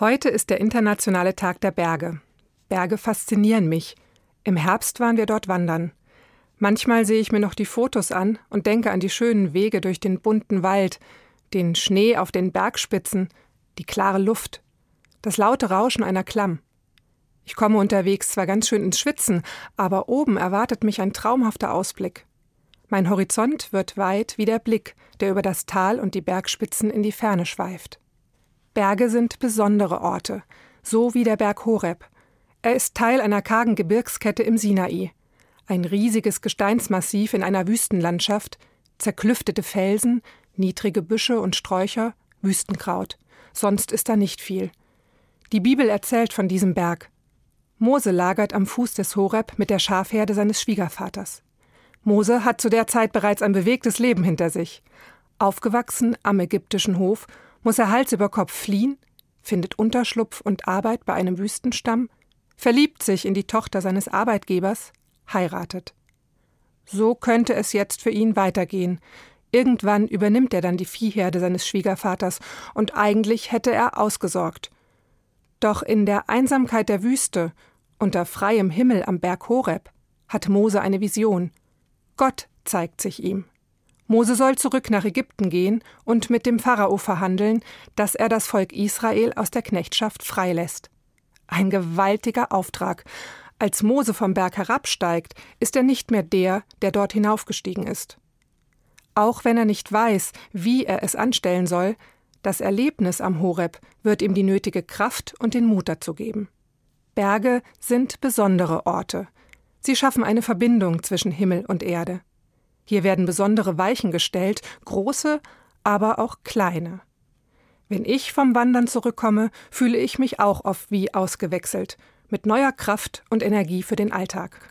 Heute ist der internationale Tag der Berge. Berge faszinieren mich. Im Herbst waren wir dort wandern. Manchmal sehe ich mir noch die Fotos an und denke an die schönen Wege durch den bunten Wald, den Schnee auf den Bergspitzen, die klare Luft, das laute Rauschen einer Klamm. Ich komme unterwegs zwar ganz schön ins Schwitzen, aber oben erwartet mich ein traumhafter Ausblick. Mein Horizont wird weit wie der Blick, der über das Tal und die Bergspitzen in die Ferne schweift. Berge sind besondere Orte, so wie der Berg Horeb. Er ist Teil einer kargen Gebirgskette im Sinai. Ein riesiges Gesteinsmassiv in einer Wüstenlandschaft, zerklüftete Felsen, niedrige Büsche und Sträucher, Wüstenkraut. Sonst ist da nicht viel. Die Bibel erzählt von diesem Berg. Mose lagert am Fuß des Horeb mit der Schafherde seines Schwiegervaters. Mose hat zu der Zeit bereits ein bewegtes Leben hinter sich. Aufgewachsen am ägyptischen Hof, muss er Hals über Kopf fliehen, findet Unterschlupf und Arbeit bei einem Wüstenstamm, verliebt sich in die Tochter seines Arbeitgebers, heiratet. So könnte es jetzt für ihn weitergehen. Irgendwann übernimmt er dann die Viehherde seines Schwiegervaters und eigentlich hätte er ausgesorgt. Doch in der Einsamkeit der Wüste, unter freiem Himmel am Berg Horeb, hat Mose eine Vision. Gott zeigt sich ihm. Mose soll zurück nach Ägypten gehen und mit dem Pharao verhandeln, dass er das Volk Israel aus der Knechtschaft freilässt. Ein gewaltiger Auftrag. Als Mose vom Berg herabsteigt, ist er nicht mehr der, der dort hinaufgestiegen ist. Auch wenn er nicht weiß, wie er es anstellen soll, das Erlebnis am Horeb wird ihm die nötige Kraft und den Mut dazu geben. Berge sind besondere Orte. Sie schaffen eine Verbindung zwischen Himmel und Erde. Hier werden besondere Weichen gestellt, große, aber auch kleine. Wenn ich vom Wandern zurückkomme, fühle ich mich auch oft wie ausgewechselt, mit neuer Kraft und Energie für den Alltag.